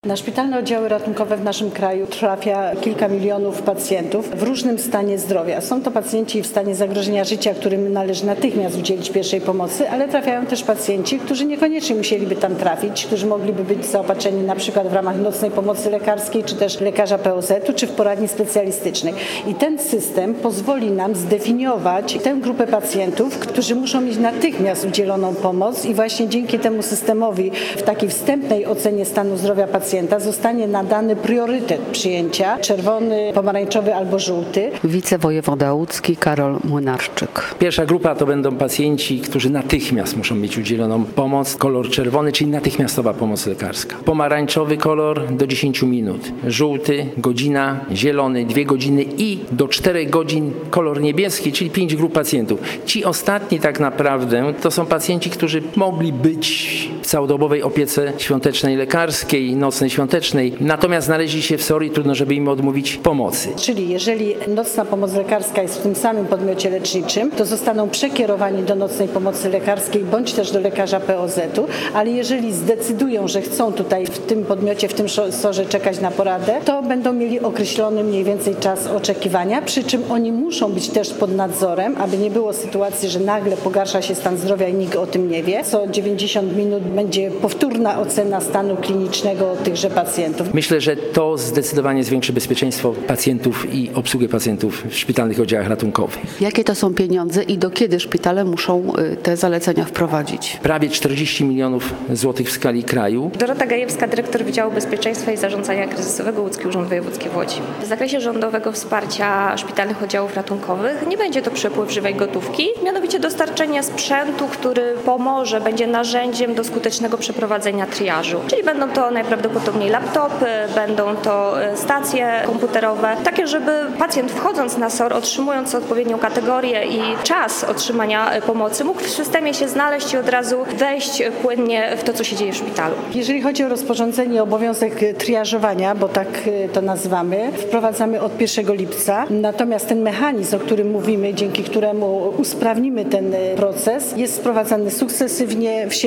Na szpitalne oddziały ratunkowe w naszym kraju trafia kilka milionów pacjentów w różnym stanie zdrowia. Są to pacjenci w stanie zagrożenia życia, którym należy natychmiast udzielić pierwszej pomocy, ale trafiają też pacjenci, którzy niekoniecznie musieliby tam trafić, którzy mogliby być zaopatrzeni na przykład w ramach nocnej pomocy lekarskiej, czy też lekarza POZ-u, czy w poradni specjalistycznej. I ten system pozwoli nam zdefiniować tę grupę pacjentów, którzy muszą mieć natychmiast udzieloną pomoc i właśnie dzięki temu systemowi w takiej wstępnej ocenie stanu zdrowia pacjenta zostanie nadany priorytet przyjęcia, czerwony, pomarańczowy albo żółty. Wicewojewoda łódzki Karol Młynarczyk. Pierwsza grupa to będą pacjenci, którzy natychmiast muszą mieć udzieloną pomoc. Kolor czerwony, czyli natychmiastowa pomoc lekarska. Pomarańczowy kolor do 10 minut. Żółty, godzina, zielony, 2 godziny i do 4 godzin kolor niebieski, czyli 5 grup pacjentów. Ci ostatni tak naprawdę to są pacjenci, którzy mogli być w całodobowej opiece świątecznej lekarskiej, nocnej świątecznej, natomiast znaleźli się w SOR i trudno, żeby im odmówić pomocy. Czyli jeżeli nocna pomoc lekarska jest w tym samym podmiocie leczniczym, to zostaną przekierowani do nocnej pomocy lekarskiej bądź też do lekarza POZ-u, ale jeżeli zdecydują, że chcą tutaj w tym podmiocie, w tym SOR-ze czekać na poradę, to będą mieli określony mniej więcej czas oczekiwania, przy czym oni muszą być też pod nadzorem, aby nie było sytuacji, że nagle pogarsza się stan zdrowia i nikt o tym nie wie. Co 90 minut będzie powtórna ocena stanu klinicznego tychże pacjentów. Myślę, że to zdecydowanie zwiększy bezpieczeństwo pacjentów i obsługę pacjentów w szpitalnych oddziałach ratunkowych. Jakie to są pieniądze i do kiedy szpitale muszą te zalecenia wprowadzić? Prawie 40 milionów złotych w skali kraju. Dorota Gajewska, dyrektor Wydziału Bezpieczeństwa i Zarządzania Kryzysowego Łódzki Urząd Wojewódzki w Łodzi. W zakresie rządowego wsparcia szpitalnych oddziałów ratunkowych nie będzie to przepływ żywej gotówki, mianowicie dostarczenie sprzętu, który pomoże, będzie narzędziem do skutecznego przeprowadzenia triażu. Czyli będą to najprawdopodobniej laptopy, będą to stacje komputerowe, takie, żeby pacjent wchodząc na SOR, otrzymując odpowiednią kategorię i czas otrzymania pomocy, mógł w systemie się znaleźć i od razu wejść płynnie w to, co się dzieje w szpitalu. Jeżeli chodzi o rozporządzenie, obowiązek triażowania, bo tak to nazywamy, wprowadzamy od 1 lipca. Natomiast ten mechanizm, o którym mówimy, dzięki któremu usprawnimy ten proces, jest wprowadzany sukcesywnie w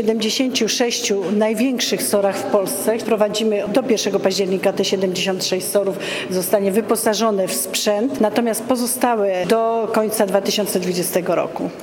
76 największych SOR-ach w Polsce. Wprowadzimy do 1 października te 76 SOR-ów zostanie wyposażone w sprzęt, natomiast pozostałe do końca 2020 roku.